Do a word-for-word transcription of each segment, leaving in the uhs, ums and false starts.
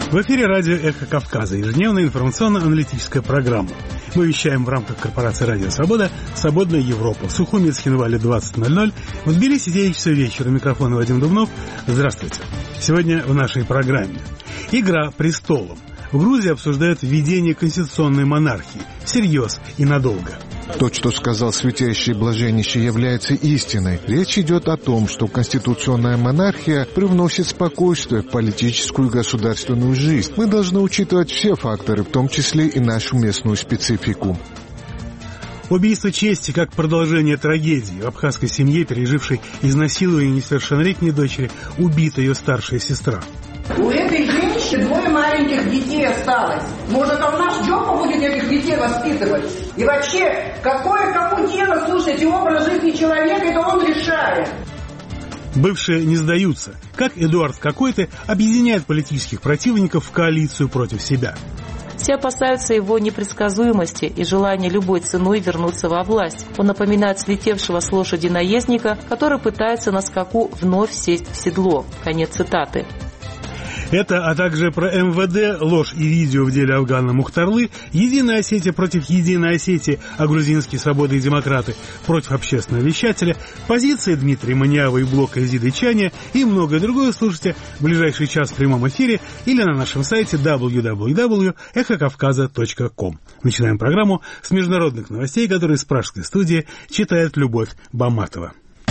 В эфире радио «Эхо Кавказа», ежедневная информационно-аналитическая программа. Мы вещаем в рамках корпорации «Радио Свобода» «Свободная Европа». В Сухуми, Цхинвале, двадцать ноль ноль. В Тбилиси девять часов вечера. Микрофон Вадим Дубнов. Здравствуйте. Сегодня в нашей программе «Игра престолом». В Грузии обсуждают введение конституционной монархии. Всерьез и надолго. То, что сказал святейший блаженнейший, является истиной. Речь идет о том, что конституционная монархия привносит спокойствие в политическую и государственную жизнь. Мы должны учитывать все факторы, в том числе и нашу местную специфику. Убийство чести как продолжение трагедии. В абхазской семье, пережившей изнасилование несовершеннолетней дочери, убита ее старшая сестра. У этой женщины двое маленьких детей осталось. Может, он наш Джопа будет этих детей воспитывать? И вообще, какое кому дело, слушайте, образ жизни человека, это он решает. Бывшие не сдаются. Как Эдуард Какой-то объединяет политических противников в коалицию против себя. Все опасаются его непредсказуемости и желания любой ценой вернуться во власть. Он напоминает слетевшего с лошади наездника, который пытается на скаку вновь сесть в седло. Конец цитаты. Это, а также про эм вэ дэ, ложь и видео в деле Афгана Мухтарлы, Единая Осетия против Единой Осетии, а грузинские свободы и демократы против общественного вещателя, позиции Дмитрия Маниава и блока Изиды Чаня и многое другое слушайте в ближайший час в прямом эфире или на нашем сайте дабл ю дабл ю дабл ю точка эхо кавказа точка ком. Начинаем программу с международных новостей, которые из пражской студии читает Любовь Баматова.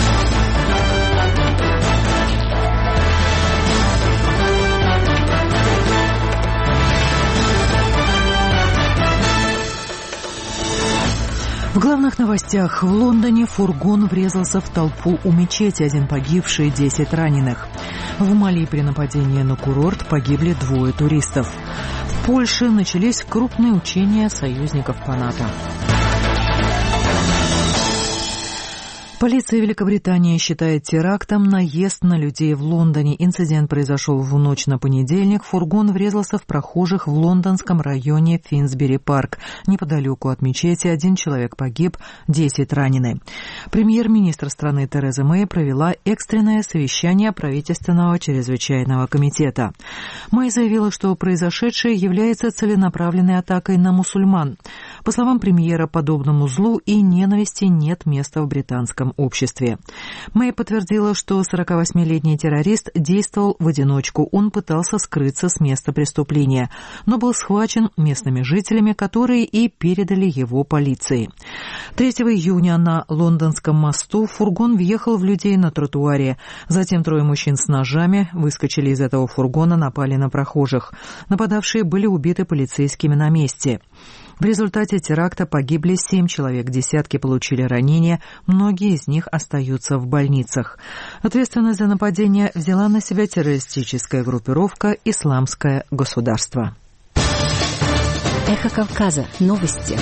В главных новостях. В Лондоне фургон врезался в толпу у мечети. Один погибший, десять раненых. В Мали при нападении на курорт погибли двое туристов. В Польше начались крупные учения союзников по НАТО. Полиция Великобритании считает терактом наезд на людей в Лондоне. Инцидент произошел в ночь на понедельник. Фургон врезался в прохожих в лондонском районе Финсбери-парк. Неподалеку от мечети один человек погиб, десять ранены. Премьер-министр страны Тереза Мэй провела экстренное совещание правительственного чрезвычайного комитета. Мэй заявила, что произошедшее является целенаправленной атакой на мусульман. По словам премьера, подобному злу и ненависти нет места в британском обществе. Мэй подтвердила, что сорокавосьмилетний террорист действовал в одиночку. Он пытался скрыться с места преступления, но был схвачен местными жителями, которые и передали его полиции. третьего июня на Лондонском мосту фургон въехал в людей на тротуаре. Затем трое мужчин с ножами выскочили из этого фургона, напали на прохожих. Нападавшие были убиты полицейскими на месте. В результате теракта погибли семь человек, десятки получили ранения, многие из них остаются в больницах. Ответственность за нападение взяла на себя террористическая группировка «Исламское государство». Эхо Кавказа. Новости.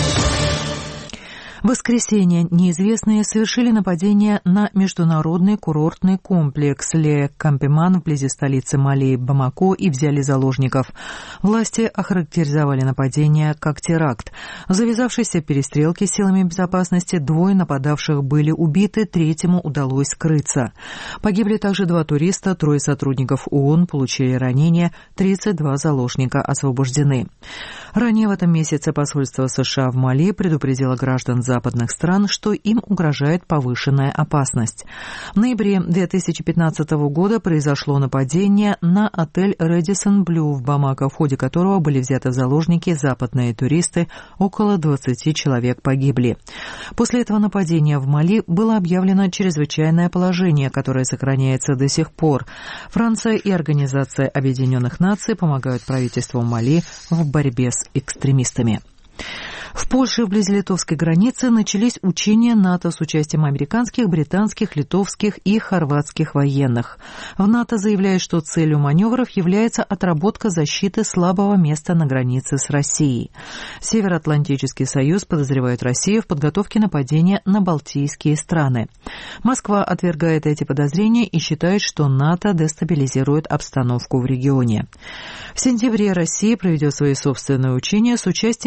В воскресенье неизвестные совершили нападение на международный курортный комплекс Ле Кампеман вблизи столицы Мали Бамако и взяли заложников. Власти охарактеризовали нападение как теракт. В завязавшейся перестрелке с силами безопасности двое нападавших были убиты, третьему удалось скрыться. Погибли также два туриста, трое сотрудников ООН получили ранения, тридцать два заложника освобождены. Ранее в этом месяце посольство США в Мали предупредило граждан западных стран, что им угрожает повышенная опасность. В ноябре две тысячи пятнадцатого года произошло нападение на отель «Рэдисон Блю» в Бамако, в ходе которого были взяты в заложники западные туристы, около двадцати человек погибли. После этого нападения в Мали было объявлено чрезвычайное положение, которое сохраняется до сих пор. Франция и Организация Объединенных Наций помогают правительству Мали в борьбе с экстремистами. В Польше, вблизи литовской границы, начались учения НАТО с участием американских, британских, литовских и хорватских военных. В НАТО заявляют, что целью маневров является отработка защиты слабого места на границе с Россией. Североатлантический союз подозревает Россию в подготовке нападения на балтийские страны. Москва отвергает эти подозрения и считает, что НАТО дестабилизирует обстановку в регионе. В сентябре Россия проведет свои собственные учения с участием военных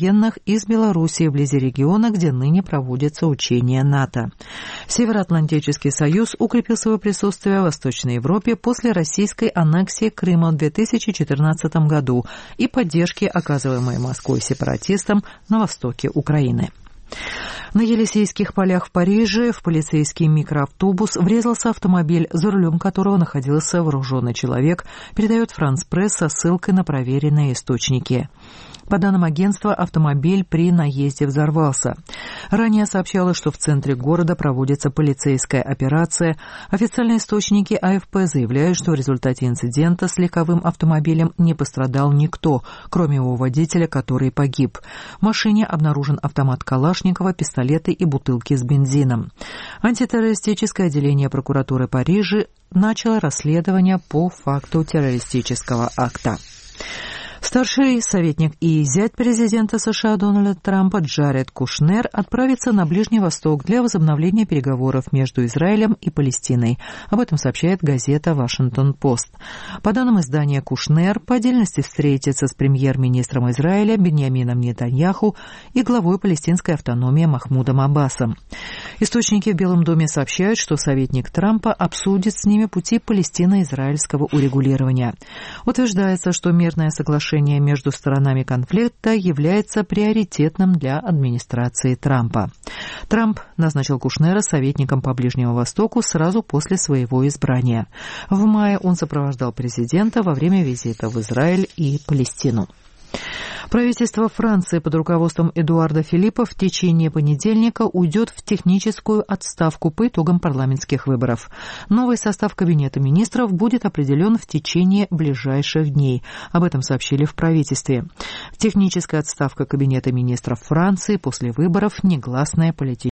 военных из Белоруссии вблизи региона, где ныне проводятся учения НАТО. Североатлантический союз укрепил свое присутствие в Восточной Европе после российской аннексии Крыма в две тысячи четырнадцатом году и поддержки, оказываемой Москвой сепаратистам на востоке Украины. На Елисейских полях в Париже в полицейский микроавтобус врезался автомобиль, за рулем которого находился вооруженный человек, передает Франс Пресс со ссылкой на проверенные источники. По данным агентства, автомобиль при наезде взорвался. Ранее сообщалось, что в центре города проводится полицейская операция. Официальные источники АФП заявляют, что в результате инцидента с легковым автомобилем не пострадал никто, кроме его водителя, который погиб. В машине обнаружен автомат Калашникова, пистолеты и бутылки с бензином. Антитеррористическое отделение прокуратуры Парижа начало расследование по факту террористического акта. Старший советник и зять президента США Дональда Трампа Джаред Кушнер отправится на Ближний Восток для возобновления переговоров между Израилем и Палестиной. Об этом сообщает газета «Вашингтон-Пост». По данным издания, Кушнер по отдельности встретится с премьер-министром Израиля Биньямином Нетаньяху и главой палестинской автономии Махмудом Аббасом. Источники в Белом доме сообщают, что советник Трампа обсудит с ними пути палестино-израильского урегулирования. Утверждается, что мирное соглашение между сторонами конфликта является приоритетным для администрации Трампа. Трамп назначил Кушнера советником по Ближнему Востоку сразу после своего избрания. В мае он сопровождал президента во время визита в Израиль и Палестину. Правительство Франции под руководством Эдуарда Филиппа в течение понедельника уйдет в техническую отставку по итогам парламентских выборов. Новый состав Кабинета министров будет определен в течение ближайших дней. Об этом сообщили в правительстве. Техническая отставка Кабинета министров Франции после выборов – негласная политическая